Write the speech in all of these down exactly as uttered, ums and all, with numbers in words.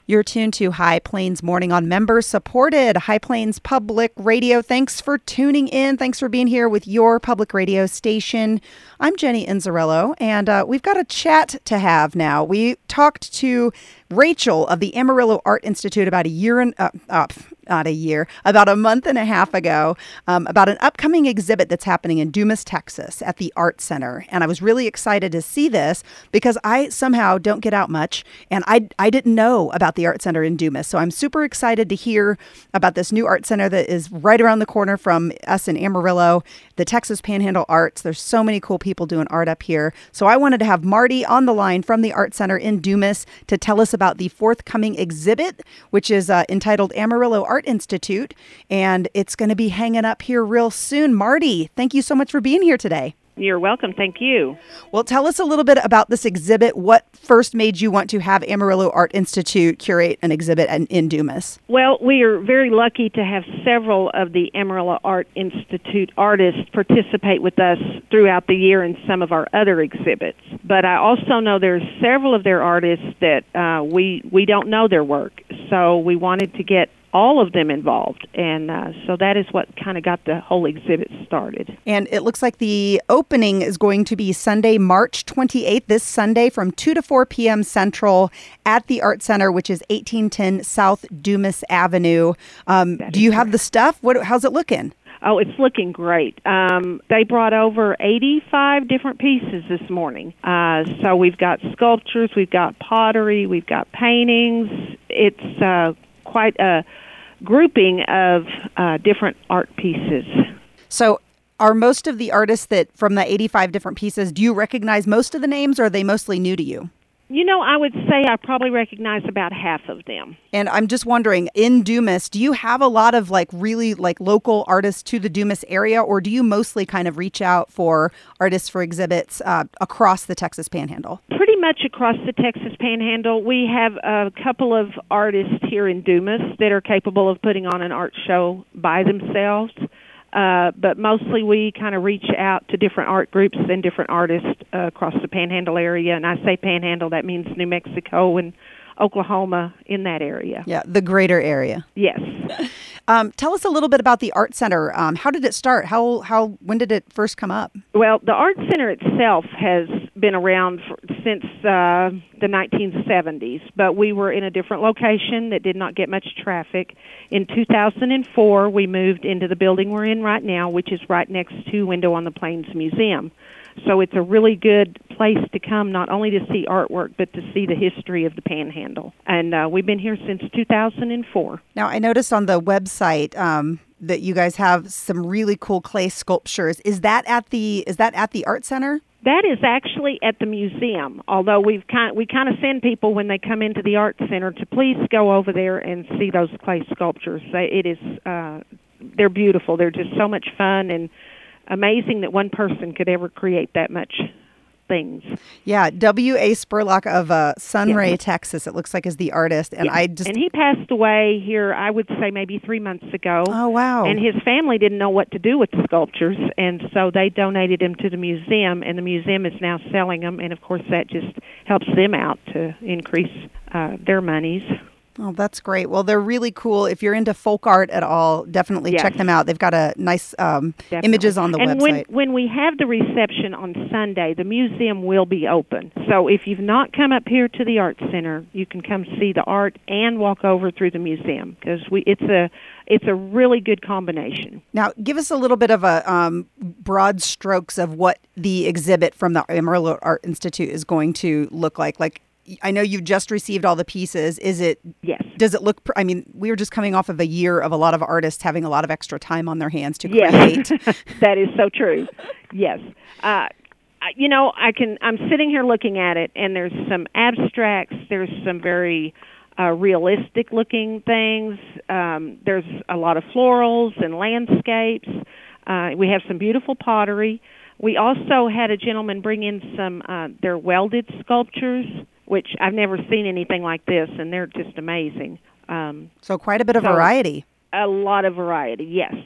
You're tuned to High Plains Morning on member-supported High Plains Public Radio. Thanks for tuning in. Thanks for being here with your public radio station. I'm Jenny Inzarello, and uh, we've got a chat to have now. We talked to Rachel of the Amarillo Art Institute about a year and uh, uh, not a year, about a month and a half ago, um, about an upcoming exhibit that's happening in Dumas, Texas at the Art Center. And I was really excited to see this because I somehow don't get out much, and I I didn't know about the Art Center in Dumas. So I'm super excited to hear about this new art center that is right around the corner from us in Amarillo, the Texas Panhandle Arts. There's so many cool people doing art up here. So I wanted to have Marty on the line from the Art Center in Dumas to tell us about the forthcoming exhibit, which is uh, entitled Amarillo Art Institute, and it's going to be hanging up here real soon. Marty, thank you so much for being here today. You're welcome. Thank you. Well, tell us a little bit about this exhibit. What first made you want to have Amarillo Art Institute curate an exhibit in, in Dumas? Well, we are very lucky to have several of the Amarillo Art Institute artists participate with us throughout the year in some of our other exhibits. But I also know there's several of their artists that uh, we we don't know their work, so we wanted to get all of them involved, and uh, so that is what kind of got the whole exhibit started. And it looks like the opening is going to be Sunday, March twenty-eighth, this Sunday from two to four p.m. Central at the Art Center, which is eighteen ten South Dumas Avenue. Um, do you have correct. the stuff? What? How's it looking? Oh, it's looking great. Um, they brought over eighty-five different pieces this morning. Uh, so we've got sculptures, we've got pottery, we've got paintings. It's uh, quite a grouping of uh, different art pieces. So are most of the artists that from the eighty-five different pieces, do you recognize most of the names, or are they mostly new to you? You know, I would say I probably recognize about half of them. And I'm just wondering, in Dumas, do you have a lot of like really like local artists to the Dumas area, or do you mostly kind of reach out for artists for exhibits uh, across the Texas Panhandle? Pretty much across the Texas Panhandle. We have a couple of artists here in Dumas that are capable of putting on an art show by themselves. Uh, but mostly we kind of reach out to different art groups and different artists uh, across the Panhandle area. And I say Panhandle, that means New Mexico and Oklahoma, in that area. Yeah, the greater area. Yes. Um, tell us a little bit about the Art Center. Um, how did it start? How how when did it first come up? Well, the Art Center itself has been around for, since uh, the nineteen seventies, but we were in a different location that did not get much traffic. In two thousand four, we moved into the building we're in right now, which is right next to Window on the Plains Museum. So it's a really good place to come, not only to see artwork, but to see the history of the Panhandle. And uh, we've been here since two thousand four. Now, I noticed on the website um, that you guys have some really cool clay sculptures. Is that at the is that at the Art Center? That is actually at the museum, although we've kind we kind of send people when they come into the Art Center to please go over there and see those clay sculptures. They, it is uh, they're beautiful. They're just so much fun and amazing that one person could ever create that much things. Yeah, W A Spurlock of uh, Sunray, yes. Texas, it looks like, is the artist. And yes. I just And he passed away here, I would say, maybe three months ago. Oh, wow. And his family didn't know what to do with the sculptures, and so they donated them to the museum, and the museum is now selling them, and of course that just helps them out to increase uh, their monies. Oh, that's great. Well, they're really cool. If you're into folk art at all, definitely yes. check them out. They've got a nice um, images on the and website. And when, when we have the reception on Sunday, the museum will be open. So if you've not come up here to the Art Center, you can come see the art and walk over through the museum, because we it's a it's a really good combination. Now, give us a little bit of a um, broad strokes of what the exhibit from the Amarillo Art Institute is going to look like. Like, I know you've just received all the pieces. Is it? Yes. Does it look? I mean, we were just coming off of a year of a lot of artists having a lot of extra time on their hands to yes. create. That is so true. Yes. Uh, you know, I can. I'm sitting here looking at it, and there's some abstracts. There's some very uh, realistic-looking things. Um, there's a lot of florals and landscapes. Uh, we have some beautiful pottery. We also had a gentleman bring in some. Uh, their welded sculptures, which I've never seen anything like this, and they're just amazing. Um, so quite a bit of so variety. A lot of variety, yes.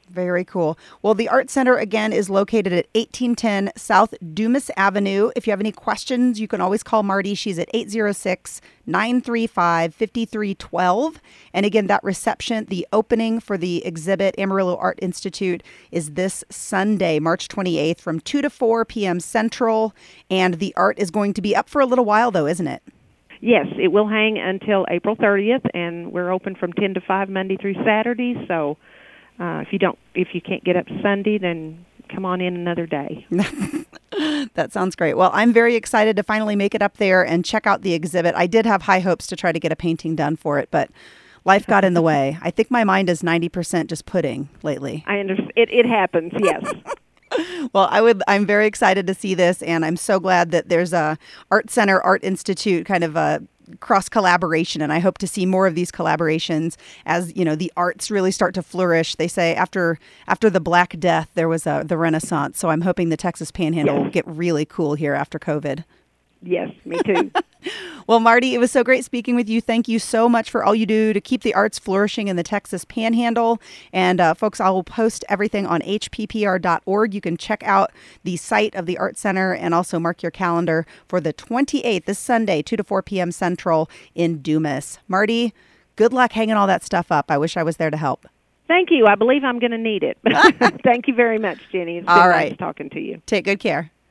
Very cool. Well, the Art Center, again, is located at eighteen ten South Dumas Avenue. If you have any questions, you can always call Marty. She's at eight oh six, nine three five, five three one two. And again, that reception, the opening for the exhibit, Amarillo Art Institute, is this Sunday, March twenty-eighth from two to four p.m. Central. And the art is going to be up for a little while, though, isn't it? Yes, it will hang until April thirtieth, and we're open from ten to five Monday through Saturday, so... Uh, if you don't, if you can't get up Sunday, then come on in another day. That sounds great. Well, I'm very excited to finally make it up there and check out the exhibit. I did have high hopes to try to get a painting done for it, but life got in the way. I think my mind is ninety percent just pudding lately. I understand. It, it happens, yes. Well, I would. I'm very excited to see this, and I'm so glad that there's a Art Center, Art Institute kind of a cross collaboration, and I hope to see more of these collaborations as, you know, the arts really start to flourish. They say after after the Black Death, there was a the Renaissance. So I'm hoping the Texas Panhandle yes. will get really cool here after COVID. Yes, me too. Well, Marty, it was so great speaking with you. Thank you so much for all you do to keep the arts flourishing in the Texas Panhandle. And uh, folks, I will post everything on H P P R dot org. You can check out the site of the Art Center and also mark your calendar for the twenty-eighth, this Sunday, two to four p.m. Central in Dumas. Marty, good luck hanging all that stuff up. I wish I was there to help. Thank you. I believe I'm going to need it. Thank you very much, Jenny. It's been all right. nice talking to you. Take good care.